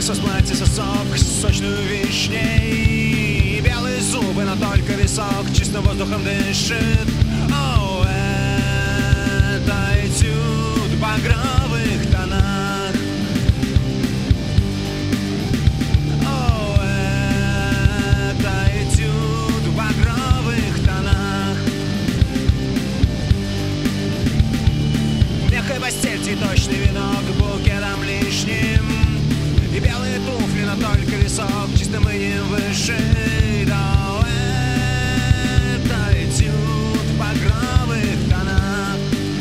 Высос платье сосок, сочную вишней. Белые зубы, но только висок чистым воздухом дышит. О, это этюд в багровых тонах. О, это этюд в багровых тонах. Мягкая постель, цветочный венок, букетом лишним. И белые туфли, но только висок чистым инеем вышит. О, это этюд в багровых тонах.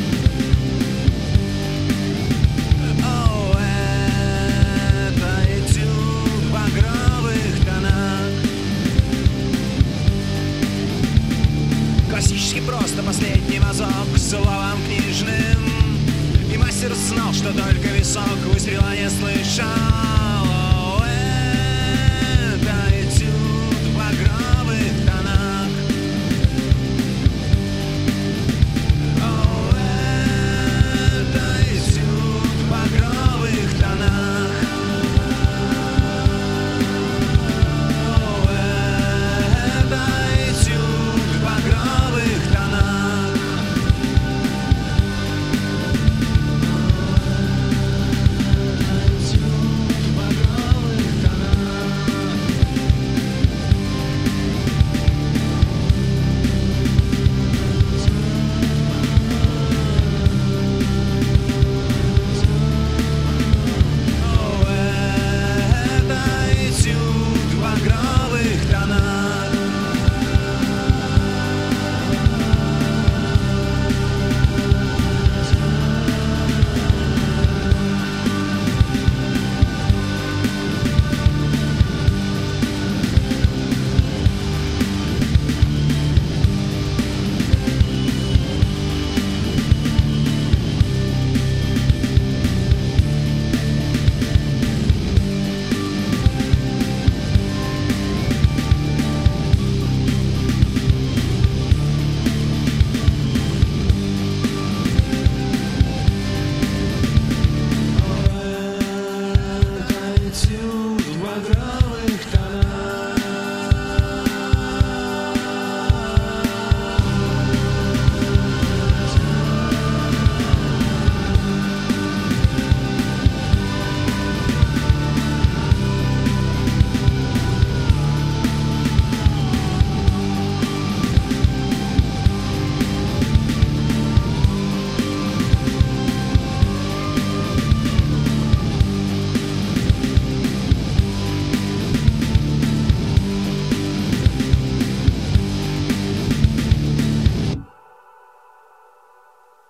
О, это этюд в багровых тонах. Классически просто последний мазок словам книжным. И мастер знал, что только висок выстрела не слышал.